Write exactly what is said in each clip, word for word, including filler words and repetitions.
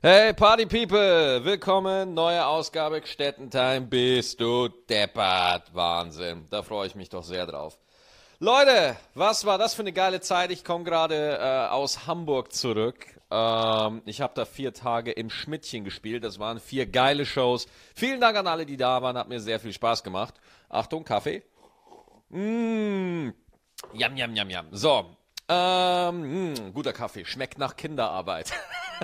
Hey Party People, willkommen, neue Ausgabe Gstettentime, bist du deppert, Wahnsinn, da freue ich mich doch sehr drauf. Leute, was war das für eine geile Zeit, ich komme gerade äh, aus Hamburg zurück, ähm, ich habe da vier Tage im Schmidtchen gespielt, das waren vier geile Shows, vielen Dank an alle, die da waren, hat mir sehr viel Spaß gemacht. Achtung, Kaffee. Mmh, yam, yam, yam, yam. So, ähm, mh, guter Kaffee, schmeckt nach Kinderarbeit.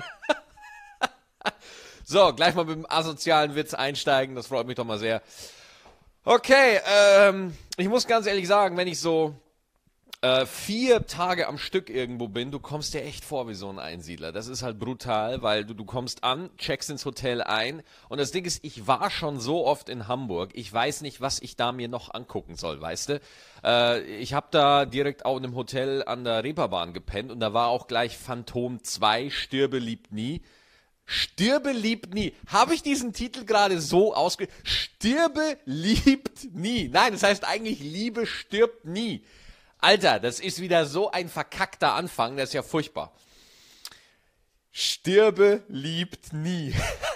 So, gleich mal mit dem asozialen Witz einsteigen, das freut mich doch mal sehr. Okay, ähm, ich muss ganz ehrlich sagen, wenn ich so äh, vier Tage am Stück irgendwo bin, du kommst dir echt vor wie so ein Einsiedler. Das ist halt brutal, weil du, du kommst an, checkst ins Hotel ein und das Ding ist, ich war schon so oft in Hamburg, ich weiß nicht, was ich da mir noch angucken soll, weißt du? Äh, ich habe da direkt auch in einem Hotel an der Reeperbahn gepennt und da war auch gleich Phantom zwei, Stirbe liebt nie. Stirbe liebt nie. Habe ich diesen Titel gerade so ausge... Stirbe liebt nie. Nein, das heißt eigentlich Liebe stirbt nie. Alter, das ist wieder so ein verkackter Anfang, das ist ja furchtbar. Stirbe liebt nie.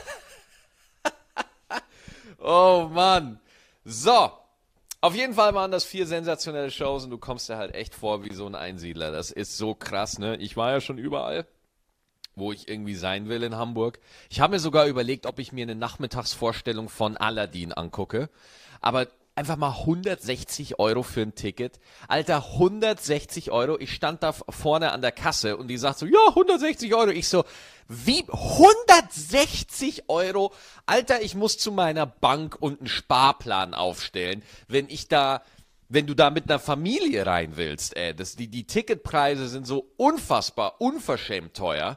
Oh Mann. So. Auf jeden Fall waren das vier sensationelle Shows und du kommst dir halt echt vor wie so ein Einsiedler. Das ist so krass, ne? Ich war ja schon überall, wo ich irgendwie sein will in Hamburg. Ich habe mir sogar überlegt, ob ich mir eine Nachmittagsvorstellung von Aladdin angucke. Aber einfach mal hundertsechzig Euro für ein Ticket. Alter, hundertsechzig Euro. Ich stand da vorne an der Kasse und die sagt so, ja, hundertsechzig Euro. Ich so, wie? hundertsechzig Euro? Alter, ich muss zu meiner Bank und einen Sparplan aufstellen, wenn ich da... Wenn du da mit einer Familie rein willst, ey, das, die, die Ticketpreise sind so unfassbar, unverschämt teuer.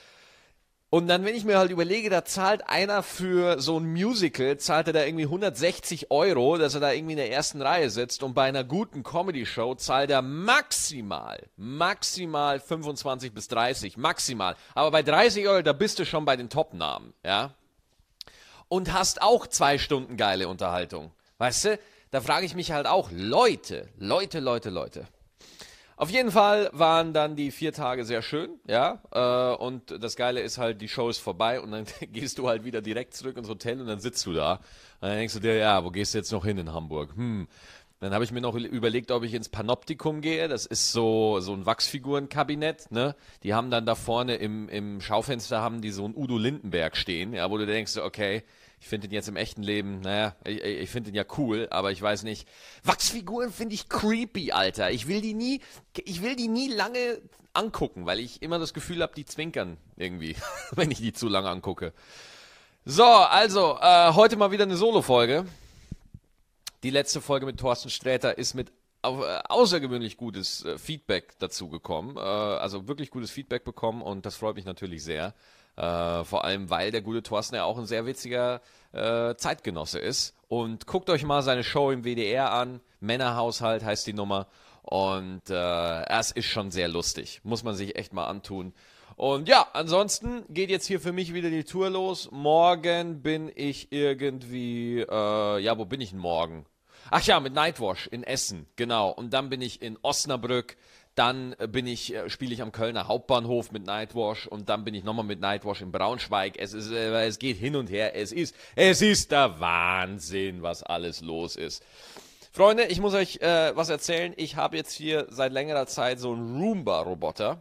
Und dann, wenn ich mir halt überlege, da zahlt einer für so ein Musical, zahlt er da irgendwie hundertsechzig Euro, dass er da irgendwie in der ersten Reihe sitzt und bei einer guten Comedy-Show zahlt er maximal, maximal fünfundzwanzig bis dreißig, maximal. Aber bei dreißig Euro, da bist du schon bei den Top-Namen, ja? Und hast auch zwei Stunden geile Unterhaltung, weißt du? Da frage ich mich halt auch, Leute, Leute, Leute, Leute. Auf jeden Fall waren dann die vier Tage sehr schön, ja, äh, und das Geile ist halt, die Show ist vorbei und dann gehst du halt wieder direkt zurück ins Hotel und dann sitzt du da und dann denkst du dir, ja, wo gehst du jetzt noch hin in Hamburg? Hm, dann habe ich mir noch überlegt, ob ich ins Panoptikum gehe, das ist so, so ein Wachsfigurenkabinett, ne, die haben dann da vorne im, im Schaufenster haben die so einen Udo Lindenberg stehen, ja, wo du denkst, okay, ich finde den jetzt im echten Leben, naja, ich, ich finde den ja cool, aber ich weiß nicht. Wachsfiguren finde ich creepy, Alter. Ich will die nie, ich will die nie lange angucken, weil ich immer das Gefühl habe, die zwinkern irgendwie, wenn ich die zu lange angucke. So, also, äh, heute mal wieder eine Solo-Folge. Die letzte Folge mit Thorsten Sträter ist mit au äh, außergewöhnlich gutes äh, Feedback dazu gekommen. Äh, also wirklich gutes Feedback bekommen und das freut mich natürlich sehr. Äh, vor allem, weil der gute Thorsten ja auch ein sehr witziger äh, Zeitgenosse ist. Und guckt euch mal seine Show im W D R an. Männerhaushalt heißt die Nummer. Und äh, es ist schon sehr lustig. Muss man sich echt mal antun. Und ja, ansonsten geht jetzt hier für mich wieder die Tour los. Morgen bin ich irgendwie, äh, ja, wo bin ich denn morgen? Ach ja, mit Nightwash in Essen, genau. Und dann bin ich in Osnabrück. Dann bin ich, spiele ich am Kölner Hauptbahnhof mit Nightwash und dann bin ich nochmal mit Nightwash in Braunschweig. Es ist, äh, es geht hin und her. Es ist, es ist der Wahnsinn, was alles los ist. Freunde, ich muss euch äh, was erzählen. Ich habe jetzt hier seit längerer Zeit so einen Roomba-Roboter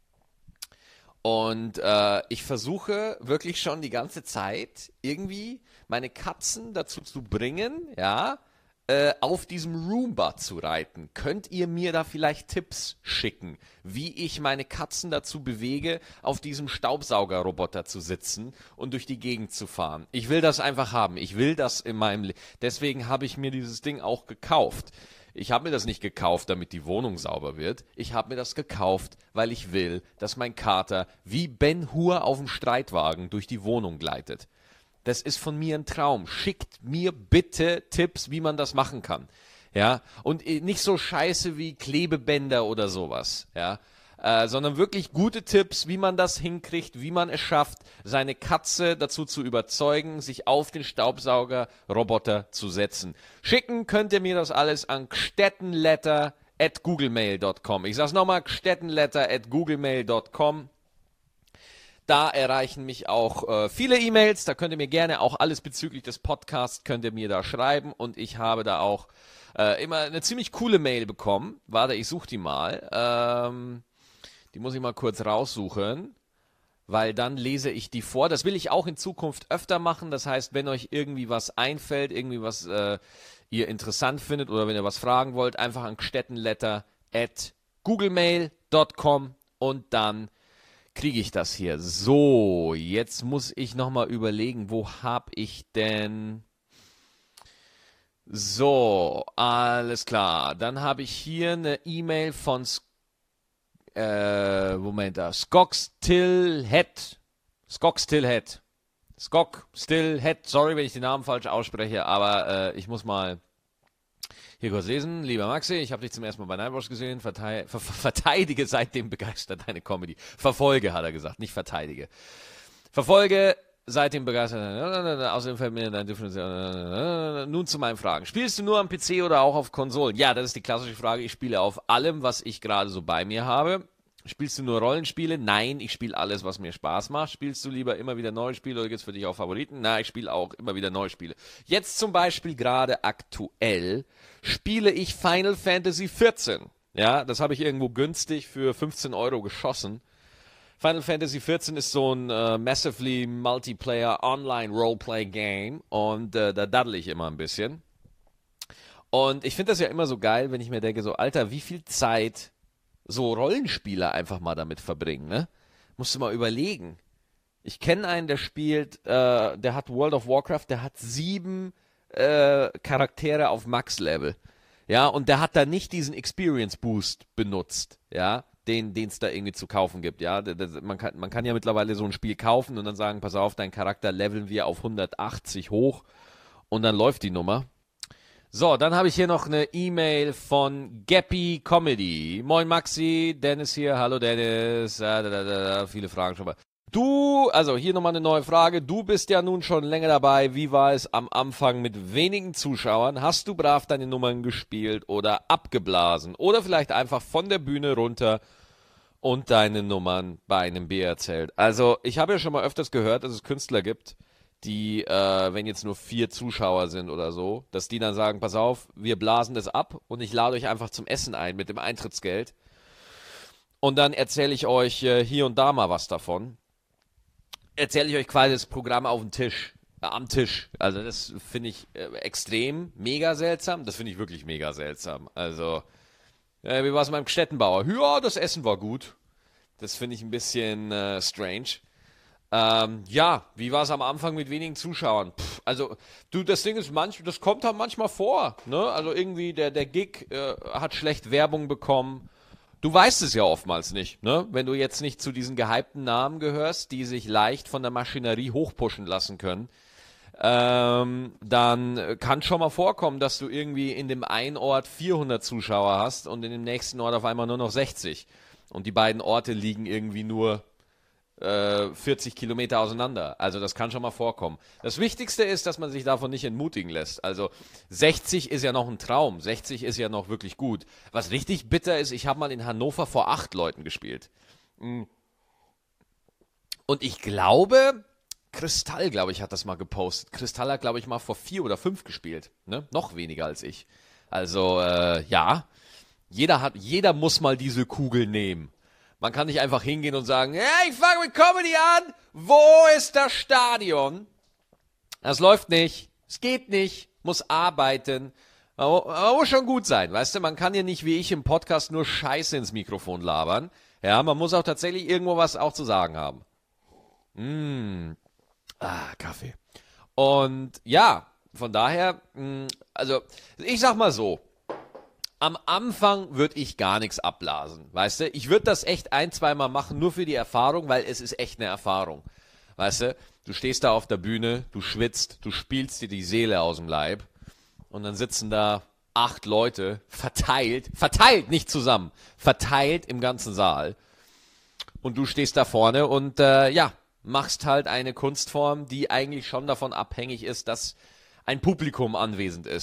und äh, ich versuche wirklich schon die ganze Zeit irgendwie meine Katzen dazu zu bringen, ja, äh, auf diesem Roomba zu reiten. Könnt ihr mir da vielleicht Tipps schicken, wie ich meine Katzen dazu bewege, auf diesem Staubsaugerroboter zu sitzen und durch die Gegend zu fahren? Ich will das einfach haben. Ich will das in meinem Leben. Deswegen habe ich mir dieses Ding auch gekauft. Ich habe mir das nicht gekauft, damit die Wohnung sauber wird. Ich habe mir das gekauft, weil ich will, dass mein Kater wie Ben Hur auf dem Streitwagen durch die Wohnung gleitet. Das ist von mir ein Traum. Schickt mir bitte Tipps, wie man das machen kann. Ja, und nicht so scheiße wie Klebebänder oder sowas. Ja, äh, sondern wirklich gute Tipps, wie man das hinkriegt, wie man es schafft, seine Katze dazu zu überzeugen, sich auf den Staubsaugerroboter zu setzen. Schicken könnt ihr mir das alles an gstettenletter at googlemail dot com. Ich sag's nochmal, gstettenletter at googlemail dot com. Da erreichen mich auch äh, viele E-Mails. Da könnt ihr mir gerne auch alles bezüglich des Podcasts könnt ihr mir da schreiben. Und ich habe da auch äh, immer eine ziemlich coole Mail bekommen. Warte, ich suche die mal. Ähm, die muss ich mal kurz raussuchen, weil dann lese ich die vor. Das will ich auch in Zukunft öfter machen. Das heißt, wenn euch irgendwie was einfällt, irgendwie was äh, ihr interessant findet oder wenn ihr was fragen wollt, einfach an gstettenletter at googlemail dot com und dann kriege ich das hier. So, jetzt muss ich nochmal überlegen, wo habe ich denn... So, alles klar. Dann habe ich hier eine E-Mail von äh, Moment da, Skogstillhead. Skogstillhead. Skogstillhead. Sorry, wenn ich den Namen falsch ausspreche, aber äh, ich muss mal hier kurz lesen. Lieber Maxi, ich habe dich zum ersten Mal bei Nightwatch gesehen. Vertei ver verteidige seitdem begeistert deine Comedy. Verfolge, hat er gesagt, nicht verteidige. Verfolge seitdem begeistert. Außerdem fällt mir dein Differenzial. Nun zu meinen Fragen. Spielst du nur am P C oder auch auf Konsolen? Ja, das ist die klassische Frage. Ich spiele auf allem, was ich gerade so bei mir habe. Spielst du nur Rollenspiele? Nein, ich spiele alles, was mir Spaß macht. Spielst du lieber immer wieder neue Spiele oder gibt es für dich auch Favoriten? Na, ich spiele auch immer wieder neue Spiele. Jetzt zum Beispiel gerade aktuell spiele ich Final Fantasy vierzehn. Ja, das habe ich irgendwo günstig für fünfzehn Euro geschossen. Final Fantasy vierzehn ist so ein äh, massively Multiplayer Online Roleplay Game und äh, da daddel ich immer ein bisschen. Und ich finde das ja immer so geil, wenn ich mir denke, so, Alter, wie viel Zeit so Rollenspieler einfach mal damit verbringen, ne? Musst du mal überlegen. Ich kenne einen, der spielt, äh, der hat World of Warcraft, der hat sieben äh, Charaktere auf Max-Level. Ja, und der hat da nicht diesen Experience Boost benutzt, ja, den es da irgendwie zu kaufen gibt, ja. Das, das, man, kann, man kann ja mittlerweile so ein Spiel kaufen und dann sagen, pass auf, dein Charakter leveln wir auf hundertachtzig hoch und dann läuft die Nummer. So, dann habe ich hier noch eine E-Mail von Gappy Comedy. Moin Maxi, Dennis hier, hallo Dennis, da, da, da, da, viele Fragen schon mal. Du, also hier nochmal eine neue Frage, du bist ja nun schon länger dabei, wie war es am Anfang mit wenigen Zuschauern? Hast du brav deine Nummern gespielt oder abgeblasen? Oder vielleicht einfach von der Bühne runter und deine Nummern bei einem Bier erzählt? Also ich habe ja schon mal öfters gehört, dass es Künstler gibt, die, äh, wenn jetzt nur vier Zuschauer sind oder so, dass die dann sagen, pass auf, wir blasen das ab und ich lade euch einfach zum Essen ein mit dem Eintrittsgeld und dann erzähle ich euch äh, hier und da mal was davon. Erzähle ich euch quasi das Programm auf dem Tisch, äh, am Tisch. Also das finde ich äh, extrem, mega seltsam. Das finde ich wirklich mega seltsam. Also, äh, wie war es beim Gstettenbauer? Ja, das Essen war gut. Das finde ich ein bisschen äh, strange. Ähm, ja, wie war es am Anfang mit wenigen Zuschauern? Pff, also, du, das Ding ist, manch, das kommt halt manchmal vor, ne? Also irgendwie, der, der Gig äh, hat schlecht Werbung bekommen. Du weißt es ja oftmals nicht, ne? Wenn du jetzt nicht zu diesen gehypten Namen gehörst, die sich leicht von der Maschinerie hochpushen lassen können, ähm, dann kann schon mal vorkommen, dass du irgendwie in dem einen Ort vierhundert Zuschauer hast und in dem nächsten Ort auf einmal nur noch sechzig. Und die beiden Orte liegen irgendwie nur vierzig Kilometer auseinander. Also das kann schon mal vorkommen. Das Wichtigste ist, dass man sich davon nicht entmutigen lässt. Also sechzig ist ja noch ein Traum. sechzig ist ja noch wirklich gut. Was richtig bitter ist, ich habe mal in Hannover vor acht Leuten gespielt. Und ich glaube, Kristall, glaube ich, hat das mal gepostet. Kristall hat, glaube ich, mal vor vier oder fünf gespielt. Ne? Noch weniger als ich. Also, äh, ja. Jeder hat, jeder muss mal diese Kugel nehmen. Man kann nicht einfach hingehen und sagen, ja, ich fange mit Comedy an, wo ist das Stadion? Das läuft nicht, es geht nicht, muss arbeiten. Man muss schon gut sein, weißt du, man kann ja nicht wie ich im Podcast nur Scheiße ins Mikrofon labern. Ja, man muss auch tatsächlich irgendwo was auch zu sagen haben. Mmh. Ah, Kaffee. Und ja, von daher, mh, also ich sag mal so, am Anfang würde ich gar nichts abblasen, weißt du? Ich würde das echt ein, zweimal machen, nur für die Erfahrung, weil es ist echt eine Erfahrung, weißt du? Du stehst da auf der Bühne, du schwitzt, du spielst dir die Seele aus dem Leib und dann sitzen da acht Leute verteilt, verteilt, nicht zusammen, verteilt im ganzen Saal und du stehst da vorne und äh, ja, machst halt eine Kunstform, die eigentlich schon davon abhängig ist, dass ein Publikum anwesend ist.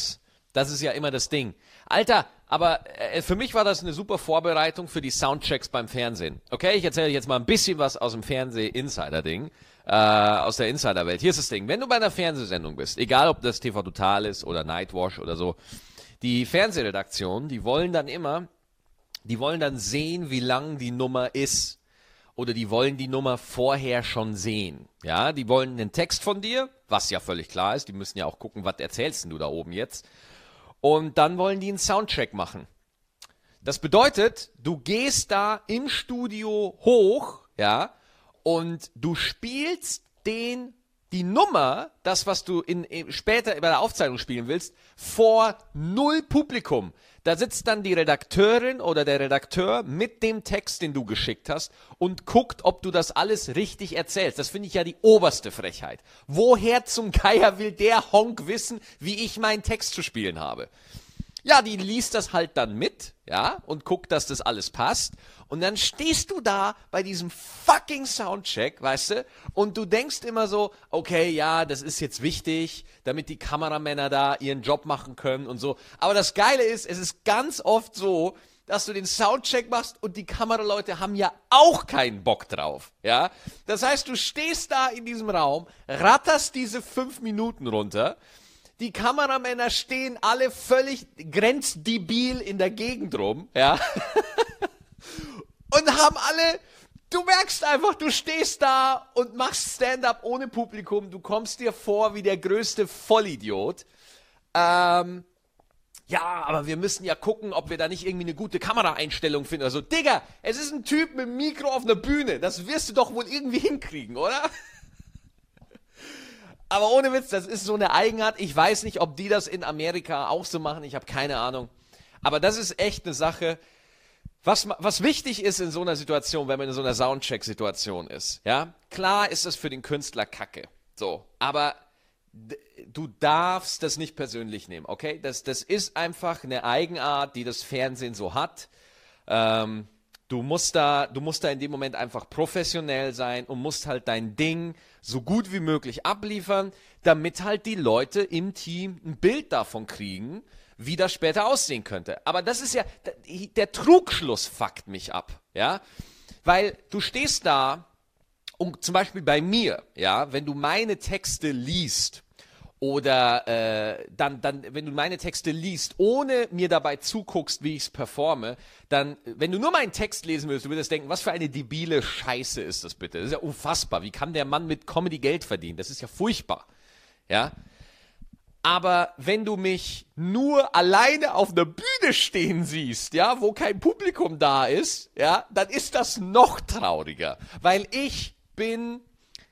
Das ist ja immer das Ding. Alter, aber äh, für mich war das eine super Vorbereitung für die Soundchecks beim Fernsehen. Okay, ich erzähle jetzt mal ein bisschen was aus dem Fernseh-Insider-Ding, äh, aus der Insider-Welt. Hier ist das Ding, wenn du bei einer Fernsehsendung bist, egal ob das T V Total ist oder Nightwash oder so, die Fernsehredaktion, die wollen dann immer, die wollen dann sehen, wie lang die Nummer ist. Oder die wollen die Nummer vorher schon sehen. Ja, die wollen den Text von dir, was ja völlig klar ist. Die müssen ja auch gucken, was erzählst du da oben jetzt. Und dann wollen die einen Soundcheck machen. Das bedeutet, du gehst da im Studio hoch, ja, und du spielst den, die Nummer, das, was du in, in, später bei der Aufzeichnung spielen willst, vor null Publikum. Da sitzt dann die Redakteurin oder der Redakteur mit dem Text, den du geschickt hast und guckt, ob du das alles richtig erzählst. Das finde ich ja die oberste Frechheit. Woher zum Geier will der Honk wissen, wie ich meinen Text zu spielen habe? Ja, die liest das halt dann mit, ja, und guckt, dass das alles passt. Und dann stehst du da bei diesem fucking Soundcheck, weißt du, und du denkst immer so, okay, ja, das ist jetzt wichtig, damit die Kameramänner da ihren Job machen können und so. Aber das Geile ist, es ist ganz oft so, dass du den Soundcheck machst und die Kameraleute haben ja auch keinen Bock drauf, ja. Das heißt, du stehst da in diesem Raum, ratterst diese fünf Minuten runter. Die Kameramänner stehen alle völlig grenzdebil in der Gegend rum, ja, und haben alle, du merkst einfach, du stehst da und machst Stand-up ohne Publikum, du kommst dir vor wie der größte Vollidiot. Ähm, ja, aber wir müssen ja gucken, ob wir da nicht irgendwie eine gute Kameraeinstellung finden. Also, Digga, es ist ein Typ mit dem Mikro auf einer Bühne, das wirst du doch wohl irgendwie hinkriegen, oder? Aber ohne Witz, das ist so eine Eigenart. Ich weiß nicht, ob die das in Amerika auch so machen. Ich habe keine Ahnung. Aber das ist echt eine Sache. Was, was wichtig ist in so einer Situation, wenn man in so einer Soundcheck-Situation ist, ja, klar ist das für den Künstler Kacke. So, aber d- du darfst das nicht persönlich nehmen, okay? Das, das ist einfach eine Eigenart, die das Fernsehen so hat. Ähm, Du musst da, du musst da in dem Moment einfach professionell sein und musst halt dein Ding so gut wie möglich abliefern, damit halt die Leute im Team ein Bild davon kriegen, wie das später aussehen könnte. Aber das ist ja, der Trugschluss fuckt mich ab, ja, weil du stehst da und zum Beispiel bei mir, ja, wenn du meine Texte liest, oder äh, dann, dann, wenn du meine Texte liest, ohne mir dabei zuguckst, wie ich es performe, dann, wenn du nur meinen Text lesen willst, du würdest denken, was für eine debile Scheiße ist das bitte? Das ist ja unfassbar. Wie kann der Mann mit Comedy Geld verdienen? Das ist ja furchtbar. Ja? Aber wenn du mich nur alleine auf einer Bühne stehen siehst, ja, wo kein Publikum da ist, ja, dann ist das noch trauriger. Weil ich bin...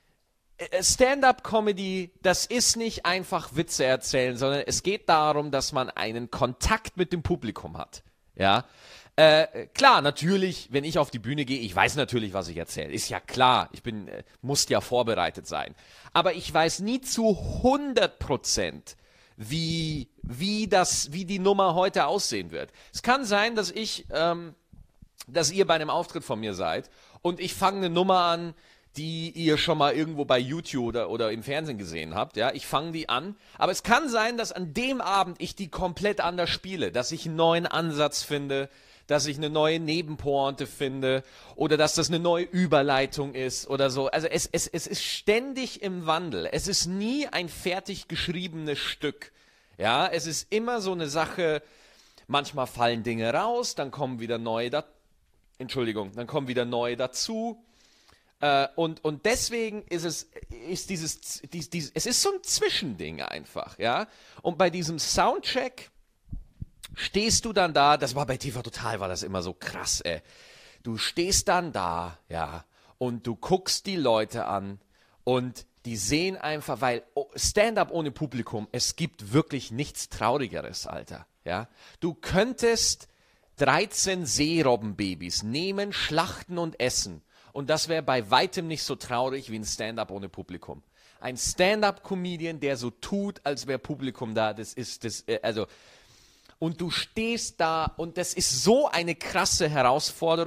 Stand-up-Comedy, das ist nicht einfach Witze erzählen, sondern es geht darum, dass man einen Kontakt mit dem Publikum hat. Ja, äh, klar, natürlich, wenn ich auf die Bühne gehe, ich weiß natürlich, was ich erzähle. Ist ja klar, ich bin, äh, muss ja vorbereitet sein. Aber ich weiß nie zu hundert Prozent, wie, wie das, wie die Nummer heute aussehen wird. Es kann sein, dass ich, ähm, dass ihr bei einem Auftritt von mir seid und ich fange eine Nummer an, die ihr schon mal irgendwo bei YouTube oder, oder im Fernsehen gesehen habt, ja, ich fange die an, aber es kann sein, dass an dem Abend ich die komplett anders spiele, dass ich einen neuen Ansatz finde, dass ich eine neue Nebenpointe finde oder dass das eine neue Überleitung ist oder so. Also es, es, es ist ständig im Wandel, es ist nie ein fertig geschriebenes Stück, ja, es ist immer so eine Sache, manchmal fallen Dinge raus, dann kommen wieder neue, da- Entschuldigung, dann kommen wieder neue dazu. Äh, und, und deswegen ist es, ist dieses, dies, dies, es ist so ein Zwischending einfach, ja. Und bei diesem Soundcheck stehst du dann da, das war bei T V Total, war das immer so krass, ey. Du stehst dann da, ja, und du guckst die Leute an und die sehen einfach, weil Stand-up ohne Publikum, es gibt wirklich nichts Traurigeres, Alter, ja. Du könntest dreizehn Seerobbenbabys nehmen, schlachten und essen. Und das wäre bei weitem nicht so traurig wie ein Stand-up ohne Publikum. Ein Stand-up-Comedian, der so tut, als wäre Publikum da, das ist, das, äh, also, und du stehst da und das ist so eine krasse Herausforderung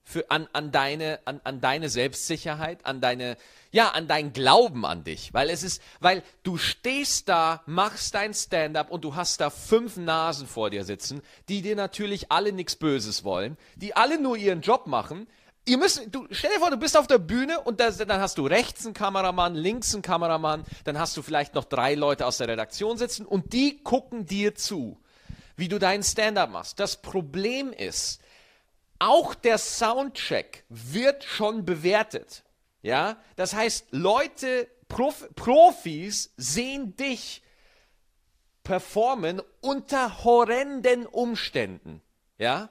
für, an, an, deine, an, an deine Selbstsicherheit, an deine, ja, an deinen Glauben an dich. Weil es ist, weil du stehst da, machst dein Stand-up und du hast da fünf Nasen vor dir sitzen, die dir natürlich alle nichts Böses wollen, die alle nur ihren Job machen. Ihr müsst, du, stell dir vor, du bist auf der Bühne und das, dann hast du rechts einen Kameramann, links einen Kameramann, dann hast du vielleicht noch drei Leute aus der Redaktion sitzen und die gucken dir zu, wie du deinen Stand-up machst. Das Problem ist, auch der Soundcheck wird schon bewertet. Ja, das heißt, Leute, Prof, Profis sehen dich performen unter horrenden Umständen. Ja,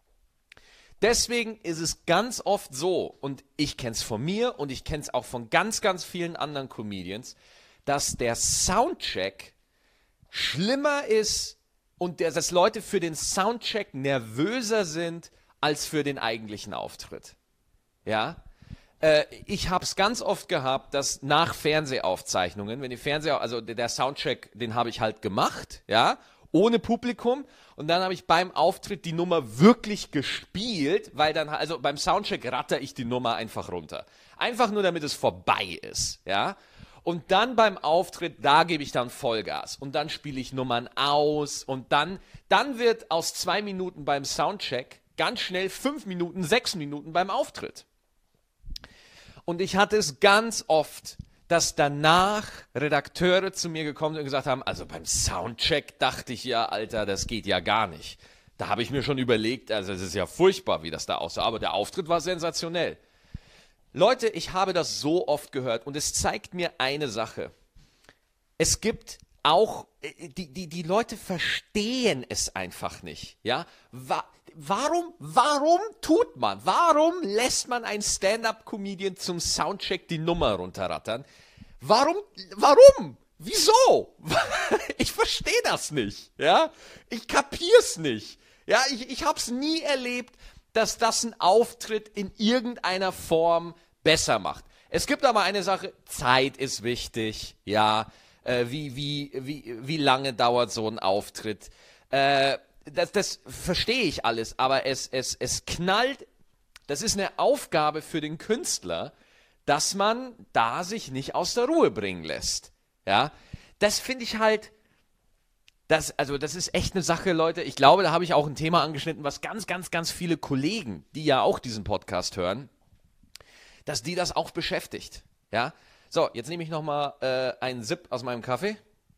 deswegen ist es ganz oft so, und ich kenne es von mir und ich kenne es auch von ganz, ganz vielen anderen Comedians, dass der Soundcheck schlimmer ist und der, dass Leute für den Soundcheck nervöser sind als für den eigentlichen Auftritt. Ja, äh, ich habe es ganz oft gehabt, dass nach Fernsehaufzeichnungen, wenn die Fernseher, also der, der Soundcheck, den habe ich halt gemacht, ja, ohne Publikum, und dann habe ich beim Auftritt die Nummer wirklich gespielt, weil dann, also beim Soundcheck ratter ich die Nummer einfach runter. Einfach nur, damit es vorbei ist, ja. Und dann beim Auftritt, da gebe ich dann Vollgas. Und dann spiele ich Nummern aus. Und dann, dann wird aus zwei Minuten beim Soundcheck ganz schnell fünf Minuten, sechs Minuten beim Auftritt. Und ich hatte es ganz oft, dass danach Redakteure zu mir gekommen sind und gesagt haben, also beim Soundcheck dachte ich ja, Alter, das geht ja gar nicht. Da habe ich mir schon überlegt, also es ist ja furchtbar, wie das da aussah, aber der Auftritt war sensationell. Leute, ich habe das so oft gehört und es zeigt mir eine Sache. Es gibt auch, die, die, die Leute verstehen es einfach nicht. Ja? Wa- warum, warum tut man, warum lässt man einen Stand-Up-Comedian zum Soundcheck die Nummer runterrattern? Warum, warum? Wieso? Ich verstehe das nicht. Ja? Ich kapier's nicht. Ja? Ich, ich habe es nie erlebt, dass das einen Auftritt in irgendeiner Form besser macht. Es gibt aber eine Sache, Zeit ist wichtig, ja, äh, wie, wie, wie, wie lange dauert so ein Auftritt, äh, das, das verstehe ich alles, aber es, es, es knallt, das ist eine Aufgabe für den Künstler, dass man da sich nicht aus der Ruhe bringen lässt, ja, das finde ich halt, Das, also das ist echt eine Sache, Leute. Ich glaube, da habe ich auch ein Thema angeschnitten, was ganz, ganz, ganz viele Kollegen, die ja auch diesen Podcast hören, dass die das auch beschäftigt. Ja. So, jetzt nehme ich nochmal äh, einen Sip aus meinem Kaffee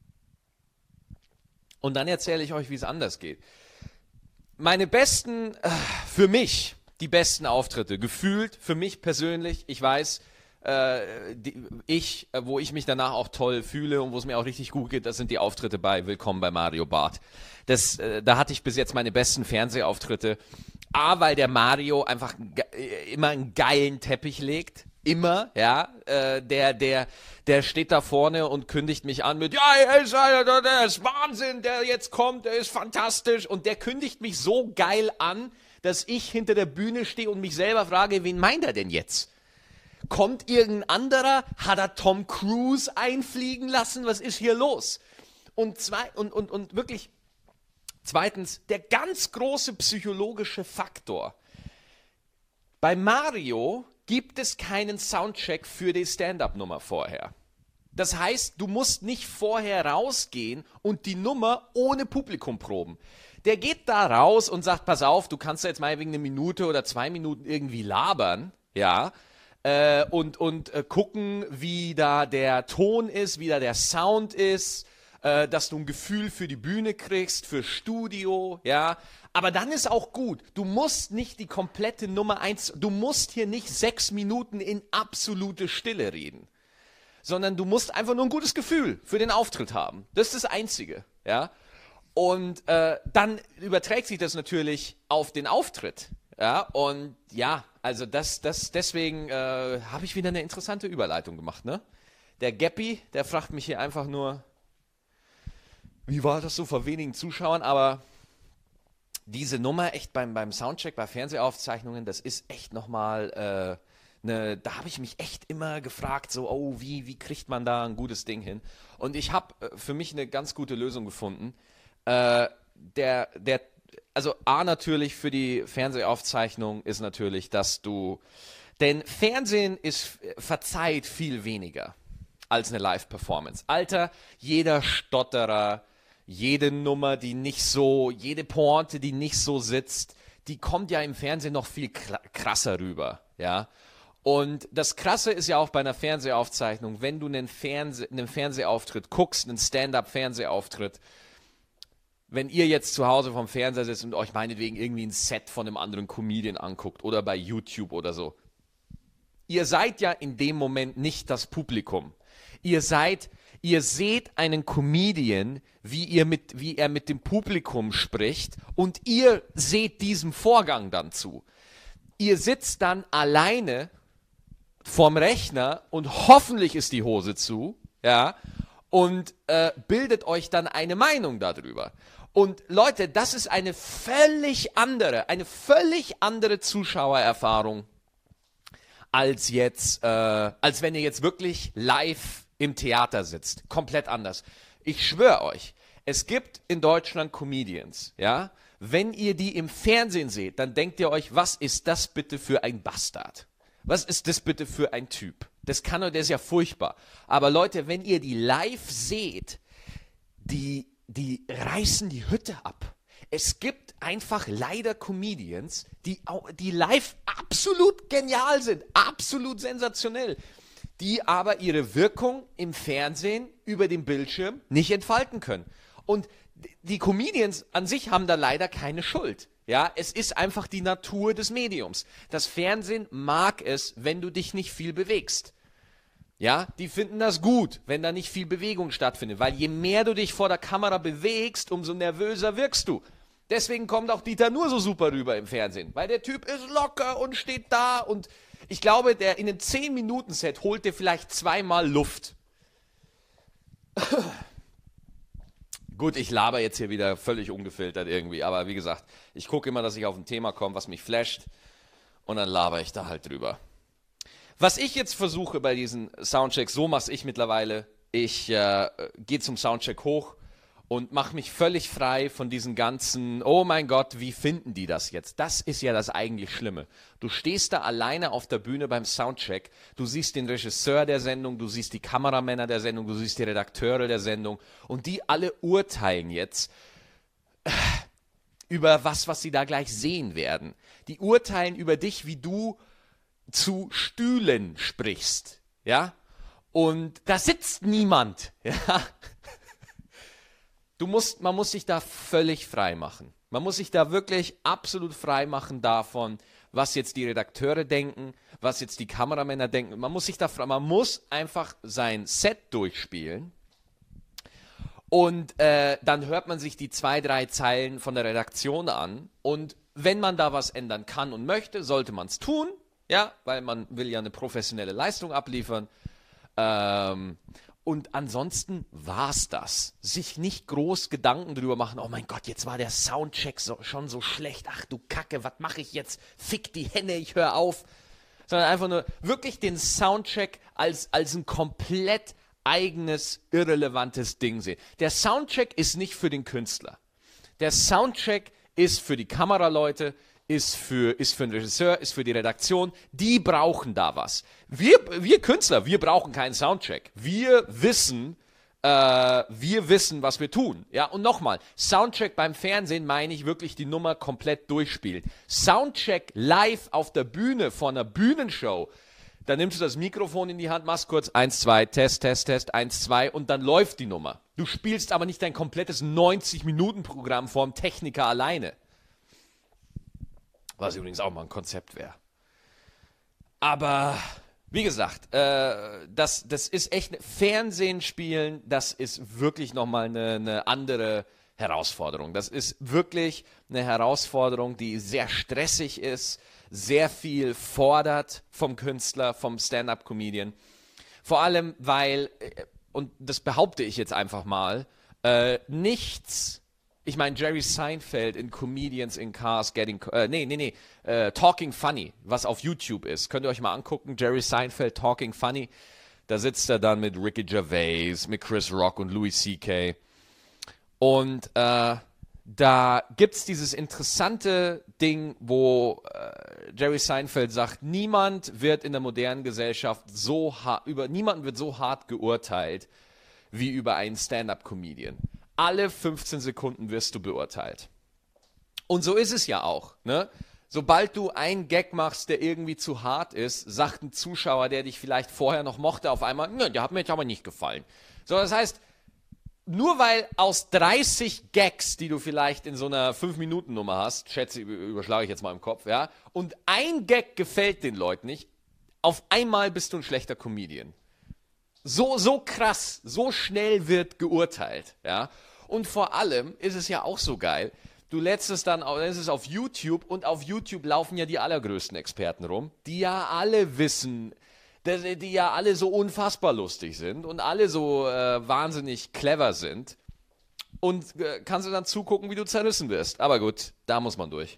und dann erzähle ich euch, wie es anders geht. Meine besten, äh, für mich, die besten Auftritte, gefühlt für mich persönlich, ich weiß, Äh, die, ich, äh, wo ich mich danach auch toll fühle und wo es mir auch richtig gut geht, das sind die Auftritte bei Willkommen bei Mario Barth. Das, äh, da hatte ich bis jetzt meine besten Fernsehauftritte. A, weil der Mario einfach ge- immer einen geilen Teppich legt. Immer, ja. Äh, der, der, der steht da vorne und kündigt mich an mit, ja, er ist, der ist Wahnsinn, der jetzt kommt, der ist fantastisch. Und der kündigt mich so geil an, dass ich hinter der Bühne stehe und mich selber frage, wen meint er denn jetzt? Kommt irgendein anderer? Hat er Tom Cruise einfliegen lassen? Was ist hier los? Und, zwei, und, und, und wirklich, zweitens, der ganz große psychologische Faktor. Bei Mario gibt es keinen Soundcheck für die Stand-Up-Nummer vorher. Das heißt, du musst nicht vorher rausgehen und die Nummer ohne Publikum proben. Der geht da raus und sagt, pass auf, du kannst jetzt mal wegen eine Minute oder zwei Minuten irgendwie labern, ja, Äh, und und äh, gucken, wie da der Ton ist, wie da der Sound ist, äh, dass du ein Gefühl für die Bühne kriegst, für Studio, ja. Aber dann ist auch gut. Du musst nicht die komplette Nummer eins, du musst hier nicht sechs Minuten in absolute Stille reden, sondern du musst einfach nur ein gutes Gefühl für den Auftritt haben. Das ist das Einzige, ja. Und äh, dann überträgt sich das natürlich auf den Auftritt. Ja, und ja, also das, das, deswegen äh, habe ich wieder eine interessante Überleitung gemacht, ne? Der Geppi, der fragt mich hier einfach nur, wie war das so vor wenigen Zuschauern, aber diese Nummer echt beim, beim Soundcheck, bei Fernsehaufzeichnungen, das ist echt nochmal, äh, ne, da habe ich mich echt immer gefragt, so, oh, wie, wie kriegt man da ein gutes Ding hin? Und ich habe äh, für mich eine ganz gute Lösung gefunden. Äh, der, der also A natürlich für die Fernsehaufzeichnung ist natürlich, dass du, denn Fernsehen ist, verzeiht viel weniger als eine Live-Performance. Alter, jeder Stotterer, jede Nummer, die nicht so, jede Pointe, die nicht so sitzt, die kommt ja im Fernsehen noch viel krasser rüber, ja. Und das Krasse ist ja auch bei einer Fernsehaufzeichnung, wenn du einen, Fernseh, einen Fernsehauftritt guckst, einen Stand-up-Fernsehauftritt, wenn ihr jetzt zu Hause vom Fernseher sitzt und euch meinetwegen irgendwie ein Set von einem anderen Comedian anguckt oder bei YouTube oder so, ihr seid ja in dem Moment nicht das Publikum. Ihr seid, ihr seht einen Comedian, wie, ihr mit, wie er mit dem Publikum spricht und ihr seht diesem Vorgang dann zu. Ihr sitzt dann alleine vorm Rechner und hoffentlich ist die Hose zu, ja, und äh, bildet euch dann eine Meinung darüber. Und Leute, das ist eine völlig andere, eine völlig andere Zuschauererfahrung als jetzt, äh, als wenn ihr jetzt wirklich live im Theater sitzt. Komplett anders. Ich schwöre euch, es gibt in Deutschland Comedians, ja, wenn ihr die im Fernsehen seht, dann denkt ihr euch, was ist das bitte für ein Bastard? Was ist das bitte für ein Typ? Das kann doch, der ist ja furchtbar. Aber Leute, wenn ihr die live seht, die, die reißen die Hütte ab. Es gibt einfach leider Comedians, die, die live absolut genial sind, absolut sensationell, die aber ihre Wirkung im Fernsehen über den Bildschirm nicht entfalten können. Und die Comedians an sich haben da leider keine Schuld. Ja, es ist einfach die Natur des Mediums. Das Fernsehen mag es, wenn du dich nicht viel bewegst. Ja, die finden das gut, wenn da nicht viel Bewegung stattfindet, weil je mehr du dich vor der Kamera bewegst, umso nervöser wirkst du. Deswegen kommt auch Dieter Nuhr so super rüber im Fernsehen, weil der Typ ist locker und steht da und ich glaube, der in einem zehn Minuten Set holt dir vielleicht zweimal Luft. Gut, ich laber jetzt hier wieder völlig ungefiltert irgendwie, aber wie gesagt, ich gucke immer, dass ich auf ein Thema komme, was mich flasht und dann laber ich da halt drüber. Was ich jetzt versuche bei diesen Soundchecks, so mache ich mittlerweile, ich äh, gehe zum Soundcheck hoch und mache mich völlig frei von diesen ganzen, oh mein Gott, wie finden die das jetzt? Das ist ja das eigentlich Schlimme. Du stehst da alleine auf der Bühne beim Soundcheck, du siehst den Regisseur der Sendung, du siehst die Kameramänner der Sendung, du siehst die Redakteure der Sendung und die alle urteilen jetzt äh, über was, was sie da gleich sehen werden. Die urteilen über dich, wie du zu Stühlen sprichst, ja? Und da sitzt niemand, ja? Du musst, man muss sich da völlig frei machen. Man muss sich da wirklich absolut frei machen davon, was jetzt die Redakteure denken, was jetzt die Kameramänner denken. Man muss sich da frei, man muss einfach sein Set durchspielen und äh, dann hört man sich die zwei, drei Zeilen von der Redaktion an und wenn man da was ändern kann und möchte, sollte man es tun, ja, weil man will ja eine professionelle Leistung abliefern. Ähm, Und ansonsten war's das. Sich nicht groß Gedanken drüber machen, oh mein Gott, jetzt war der Soundcheck so, schon so schlecht, ach du Kacke, was mache ich jetzt? Fick die Hände, ich höre auf. Sondern einfach nur wirklich den Soundcheck als, als ein komplett eigenes, irrelevantes Ding sehen. Der Soundcheck ist nicht für den Künstler. Der Soundcheck ist für die Kameraleute, ist für, ist für den Regisseur, ist für die Redaktion, die brauchen da was. Wir, wir Künstler, wir brauchen keinen Soundcheck. Wir wissen, äh, wir wissen, was wir tun. Ja, und nochmal, Soundcheck beim Fernsehen meine ich wirklich die Nummer komplett durchspielen. Soundcheck live auf der Bühne vor einer Bühnenshow, da nimmst du das Mikrofon in die Hand, machst kurz eins, zwei, Test, Test, Test, eins, zwei und dann läuft die Nummer. Du spielst aber nicht dein komplettes neunzig-Minuten-Programm vorm Techniker alleine. Was übrigens auch mal ein Konzept wäre. Aber, wie gesagt, äh, das, das ist echt, Fernsehen spielen, das ist wirklich nochmal eine, eine andere Herausforderung. Das ist wirklich eine Herausforderung, die sehr stressig ist, sehr viel fordert vom Künstler, vom Stand-up-Comedian. Vor allem, weil, und das behaupte ich jetzt einfach mal, äh, nichts... Ich meine, Jerry Seinfeld in Comedians in Cars Getting... Äh, nee, nee, nee. Äh, Talking Funny, was auf YouTube ist. Könnt ihr euch mal angucken. Jerry Seinfeld Talking Funny. Da sitzt er dann mit Ricky Gervais, mit Chris Rock und Louis C K. Und äh, da gibt es dieses interessante Ding, wo äh, Jerry Seinfeld sagt, niemand wird in der modernen Gesellschaft so hart, über niemanden wird so hart geurteilt wie über einen Stand-up-Comedian. Alle fünfzehn Sekunden wirst du beurteilt. Und so ist es ja auch, ne? Sobald du einen Gag machst, der irgendwie zu hart ist, sagt ein Zuschauer, der dich vielleicht vorher noch mochte, auf einmal, ne, der hat mir jetzt aber nicht gefallen. So, das heißt, nur weil aus dreißig Gags, die du vielleicht in so einer fünf Minuten Nummer hast, schätze, überschlage ich jetzt mal im Kopf, ja, und ein Gag gefällt den Leuten nicht, auf einmal bist du ein schlechter Comedian. So, so krass, so schnell wird geurteilt, ja. Und vor allem ist es ja auch so geil, du lädst es dann, dann ist es auf YouTube und auf YouTube laufen ja die allergrößten Experten rum, die ja alle wissen, die ja alle so unfassbar lustig sind und alle so äh, wahnsinnig clever sind. Und äh, kannst du dann zugucken, wie du zerrissen wirst. Aber gut, da muss man durch.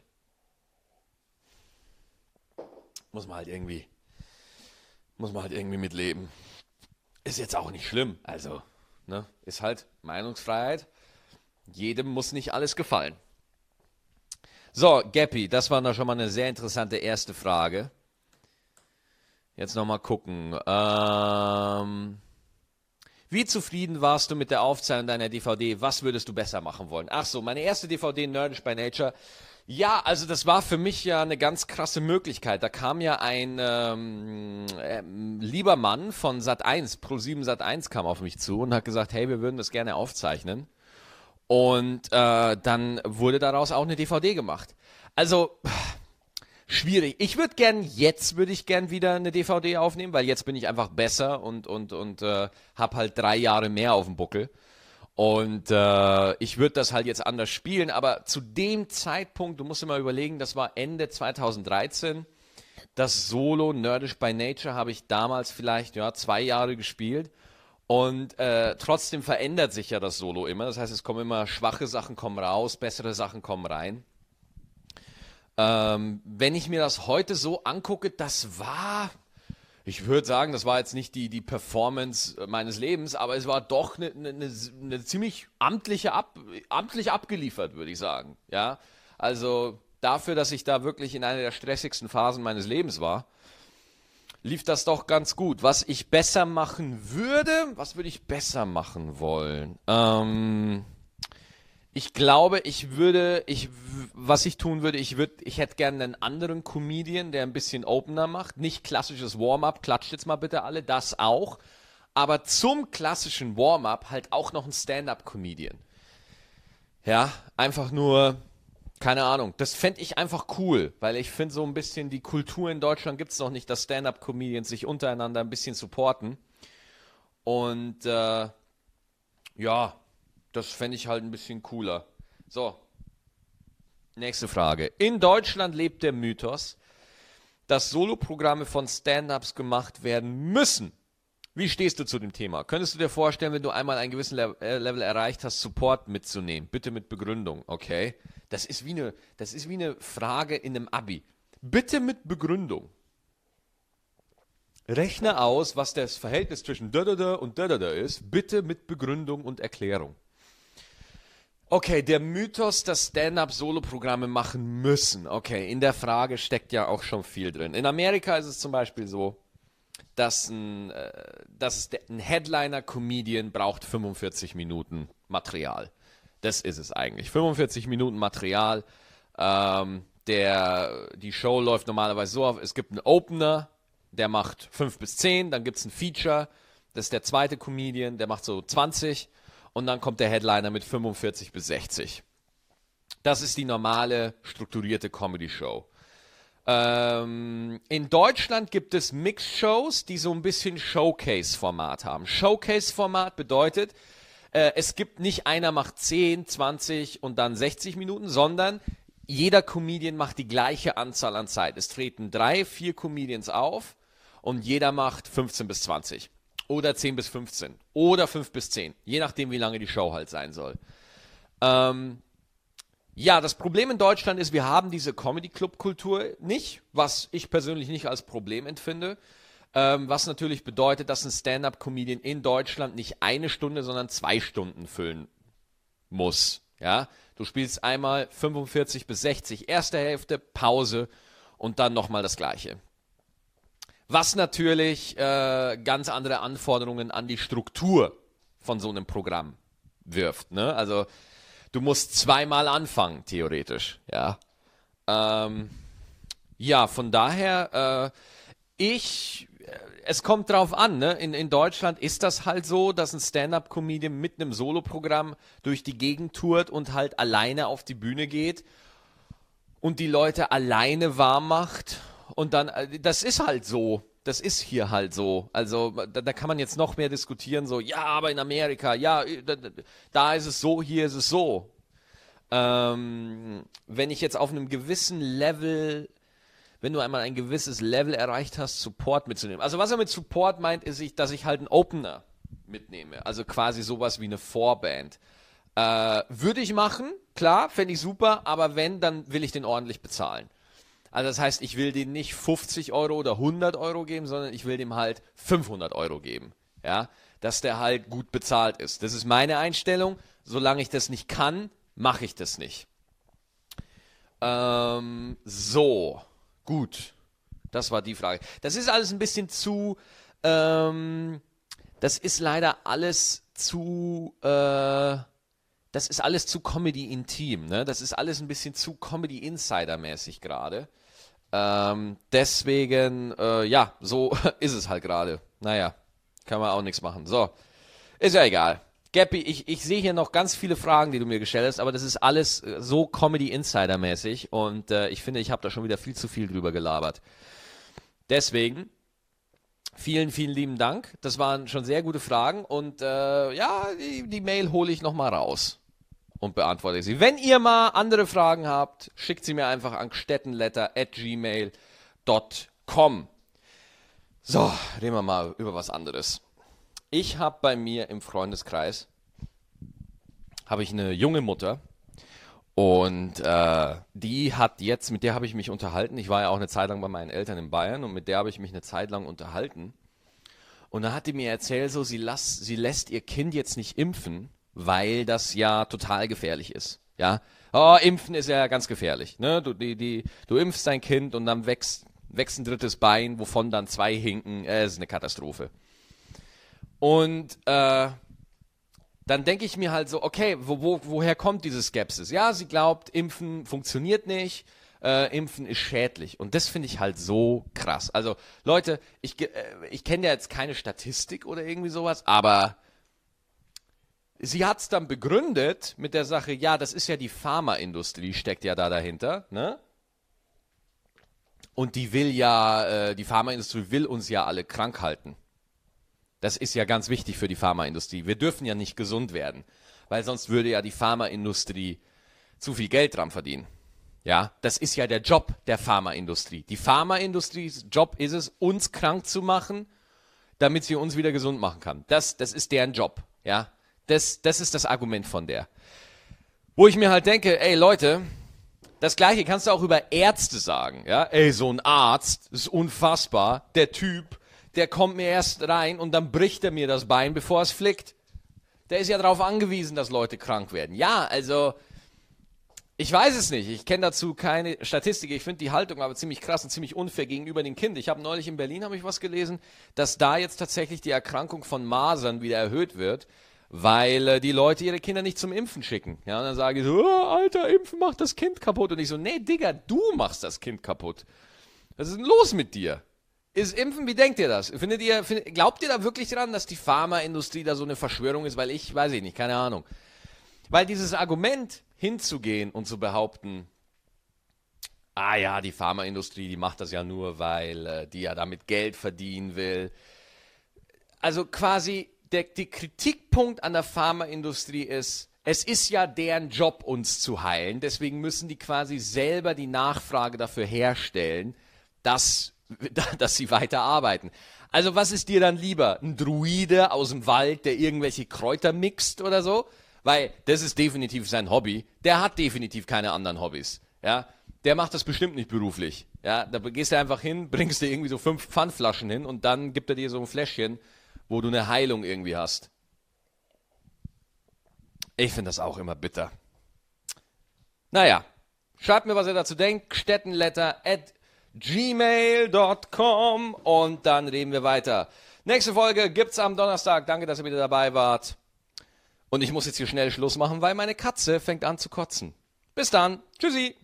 Muss man halt irgendwie, muss man halt irgendwie mitleben. Ist jetzt auch nicht schlimm. Also, ne, ist halt Meinungsfreiheit. Jedem muss nicht alles gefallen. So, Gappy, das war noch schon mal eine sehr interessante erste Frage. Jetzt nochmal gucken. Ähm, wie zufrieden warst du mit der Aufzeichnung deiner D V D? Was würdest du besser machen wollen? Ach so, meine erste D V D, Nerdish by Nature. Ja, also das war für mich ja eine ganz krasse Möglichkeit. Da kam ja ein ähm, äh, lieber Mann von Sat eins, ProSieben Sat eins kam auf mich zu und hat gesagt, hey, wir würden das gerne aufzeichnen. Und äh, dann wurde daraus auch eine D V D gemacht. Also schwierig. Ich würde gern, jetzt würde ich gern wieder eine D V D aufnehmen, weil jetzt bin ich einfach besser und, und, und äh, habe halt drei Jahre mehr auf dem Buckel. Und äh, ich würde das halt jetzt anders spielen, aber zu dem Zeitpunkt, du musst dir mal überlegen, das war Ende zweitausenddreizehn, das Solo Nerdish by Nature habe ich damals vielleicht ja zwei Jahre gespielt. Und äh, trotzdem verändert sich ja das Solo immer. Das heißt, es kommen immer schwache Sachen kommen raus, bessere Sachen kommen rein. Ähm, wenn ich mir das heute so angucke, das war, ich würde sagen, das war jetzt nicht die, die Performance meines Lebens, aber es war doch eine, eine, eine ziemlich amtliche ab, amtlich abgeliefert, würde ich sagen. Ja, also dafür, dass ich da wirklich in einer der stressigsten Phasen meines Lebens war, lief das doch ganz gut. Was ich besser machen würde, was würde ich besser machen wollen? Ähm, ich glaube, ich würde, ich, was ich tun würde, ich würde, ich hätte gerne einen anderen Comedian, der ein bisschen Opener macht. Nicht klassisches Warm-up, klatscht jetzt mal bitte alle, das auch. Aber zum klassischen Warm-up halt auch noch ein Stand-up-Comedian. Ja, einfach nur, keine Ahnung, das fände ich einfach cool, weil ich finde so ein bisschen, die Kultur in Deutschland gibt es noch nicht, dass Stand-up-Comedians sich untereinander ein bisschen supporten. Und äh, ja, das fände ich halt ein bisschen cooler. So, nächste Frage. In Deutschland lebt der Mythos, dass Soloprogramme von Stand-ups gemacht werden müssen. Wie stehst du zu dem Thema? Könntest du dir vorstellen, wenn du einmal einen gewissen Le- äh, Level erreicht hast, Support mitzunehmen? Bitte mit Begründung, okay? Das ist wie eine, das ist wie eine Frage in einem Abi. Bitte mit Begründung. Rechne aus, was das Verhältnis zwischen da da da und da da da ist. Bitte mit Begründung und Erklärung. Okay, der Mythos, dass Stand-up-Solo-Programme machen müssen. Okay, in der Frage steckt ja auch schon viel drin. In Amerika ist es zum Beispiel so, dass ein, äh, dass ein Headliner-Comedian braucht fünfundvierzig Minuten Material. Das ist es eigentlich. fünfundvierzig Minuten Material. Ähm, der, die Show läuft normalerweise so auf, es gibt einen Opener, der macht fünf bis zehn, dann gibt es ein Feature, das ist der zweite Comedian, der macht so zwanzig und dann kommt der Headliner mit fünfundvierzig bis sechzig. Das ist die normale, strukturierte Comedy-Show. Ähm, in Deutschland gibt es Mix-Shows, die so ein bisschen Showcase-Format haben. Showcase-Format bedeutet, äh, es gibt nicht einer macht zehn, zwanzig und dann sechzig Minuten, sondern jeder Comedian macht die gleiche Anzahl an Zeit. Es treten drei, vier Comedians auf und jeder macht fünfzehn bis zwanzig oder zehn bis fünfzehn oder fünf bis zehn, je nachdem, wie lange die Show halt sein soll. Ähm, Ja, das Problem in Deutschland ist, wir haben diese Comedy-Club-Kultur nicht, was ich persönlich nicht als Problem empfinde, ähm, was natürlich bedeutet, dass ein Stand-up-Comedian in Deutschland nicht eine Stunde, sondern zwei Stunden füllen muss. Ja, Du spielst einmal fünfundvierzig bis sechzig, erste Hälfte, Pause und dann nochmal das Gleiche. Was natürlich äh, ganz andere Anforderungen an die Struktur von so einem Programm wirft. Ne? Also du musst zweimal anfangen, theoretisch. Ja, ähm, ja von daher, äh, ich, es kommt drauf an. Ne? In, in Deutschland ist das halt so, dass ein Stand-Up-Comedian mit einem Soloprogramm durch die Gegend tourt und halt alleine auf die Bühne geht und die Leute alleine warm macht. Und dann, das ist halt so. Das ist hier halt so. Also, da, da kann man jetzt noch mehr diskutieren, so, ja, aber in Amerika, ja, da, da ist es so, hier ist es so. Ähm, wenn ich jetzt auf einem gewissen Level, wenn du einmal ein gewisses Level erreicht hast, Support mitzunehmen. Also, was er mit Support meint, ist, dass ich halt einen Opener mitnehme. Also quasi sowas wie eine Vorband. Äh, würde ich machen, klar, fände ich super, aber wenn, dann will ich den ordentlich bezahlen. Also das heißt, ich will dem nicht fünfzig Euro oder hundert Euro geben, sondern ich will dem halt fünfhundert Euro geben. Ja, dass der halt gut bezahlt ist. Das ist meine Einstellung. Solange ich das nicht kann, mache ich das nicht. Ähm, so, gut. Das war die Frage. Das ist alles ein bisschen zu, ähm, das ist leider alles zu, äh, das ist alles zu Comedy-intim, ne? Das ist alles ein bisschen zu Comedy-Insider-mäßig gerade. Ähm, deswegen, äh, ja, so ist es halt gerade. Naja, kann man auch nichts machen. So, ist ja egal. Gappy, ich, ich sehe hier noch ganz viele Fragen, die du mir gestellt hast, aber das ist alles so Comedy-Insider-mäßig und äh, ich finde, ich habe da schon wieder viel zu viel drüber gelabert. Deswegen, vielen, vielen lieben Dank. Das waren schon sehr gute Fragen und äh, ja, die, die Mail hole ich nochmal raus und beantworte sie. Wenn ihr mal andere Fragen habt, schickt sie mir einfach an gstettenletter at gmail dot com. So, reden wir mal über was anderes. Ich habe bei mir im Freundeskreis habe ich eine junge Mutter und äh, die hat jetzt, mit der habe ich mich unterhalten. Ich war ja auch eine Zeit lang bei meinen Eltern in Bayern und mit der habe ich mich eine Zeit lang unterhalten. Und dann hat die mir erzählt, so sie, lass, sie lässt ihr Kind jetzt nicht impfen, weil das ja total gefährlich ist. Ja, oh, impfen ist ja ganz gefährlich. Ne? Du, die, die, du impfst dein Kind und dann wächst, wächst ein drittes Bein, wovon dann zwei hinken. Äh, ist eine Katastrophe. Und äh, dann denke ich mir halt so, okay, wo, wo, woher kommt diese Skepsis? Ja, sie glaubt, Impfen funktioniert nicht, äh, Impfen ist schädlich. Und das finde ich halt so krass. Also Leute, ich, äh, ich kenne ja jetzt keine Statistik oder irgendwie sowas, aber sie hat es dann begründet mit der Sache, ja, das ist ja die Pharmaindustrie, steckt ja da dahinter, ne? Und die will ja, äh, die Pharmaindustrie will uns ja alle krank halten. Das ist ja ganz wichtig für die Pharmaindustrie. Wir dürfen ja nicht gesund werden, weil sonst würde ja die Pharmaindustrie zu viel Geld dran verdienen. Ja, das ist ja der Job der Pharmaindustrie. Die Pharmaindustries Job ist es, uns krank zu machen, damit sie uns wieder gesund machen kann. Das, das ist deren Job. Ja, das, das ist das Argument von der. Wo ich mir halt denke, ey Leute, das Gleiche kannst du auch über Ärzte sagen. Ja, ey, so ein Arzt ist unfassbar. Der Typ, der kommt mir erst rein und dann bricht er mir das Bein, bevor es flickt. Der ist ja darauf angewiesen, dass Leute krank werden. Ja, also, ich weiß es nicht. Ich kenne dazu keine Statistik. Ich finde die Haltung aber ziemlich krass und ziemlich unfair gegenüber dem Kind. Ich habe neulich in Berlin, habe ich was gelesen, dass da jetzt tatsächlich die Erkrankung von Masern wieder erhöht wird, weil äh, die Leute ihre Kinder nicht zum Impfen schicken. Ja, und dann sage ich so, oh, Alter, Impfen macht das Kind kaputt. Und ich so, nee, Digga, du machst das Kind kaputt. Was ist denn los mit dir? Ist Impfen, wie denkt ihr das? Findet ihr, findet, glaubt ihr da wirklich dran, dass die Pharmaindustrie da so eine Verschwörung ist? Weil ich, weiß ich nicht, keine Ahnung. Weil dieses Argument hinzugehen und zu behaupten, ah ja, die Pharmaindustrie, die macht das ja nur, weil äh, die ja damit Geld verdienen will. Also quasi, der, der Kritikpunkt an der Pharmaindustrie ist, es ist ja deren Job, uns zu heilen. Deswegen müssen die quasi selber die Nachfrage dafür herstellen, dass dass sie weiter arbeiten. Also was ist dir dann lieber? Ein Druide aus dem Wald, der irgendwelche Kräuter mixt oder so? Weil das ist definitiv sein Hobby. Der hat definitiv keine anderen Hobbys. Ja, der macht das bestimmt nicht beruflich. Ja, da gehst du einfach hin, bringst dir irgendwie so fünf Pfandflaschen hin und dann gibt er dir so ein Fläschchen, wo du eine Heilung irgendwie hast. Ich finde das auch immer bitter. Naja, schreibt mir, was ihr dazu denkt. Stettenletter at gmail dot com und dann reden wir weiter. Nächste Folge gibt's am Donnerstag. Danke, dass ihr wieder dabei wart. Und ich muss jetzt hier schnell Schluss machen, weil meine Katze fängt an zu kotzen. Bis dann. Tschüssi.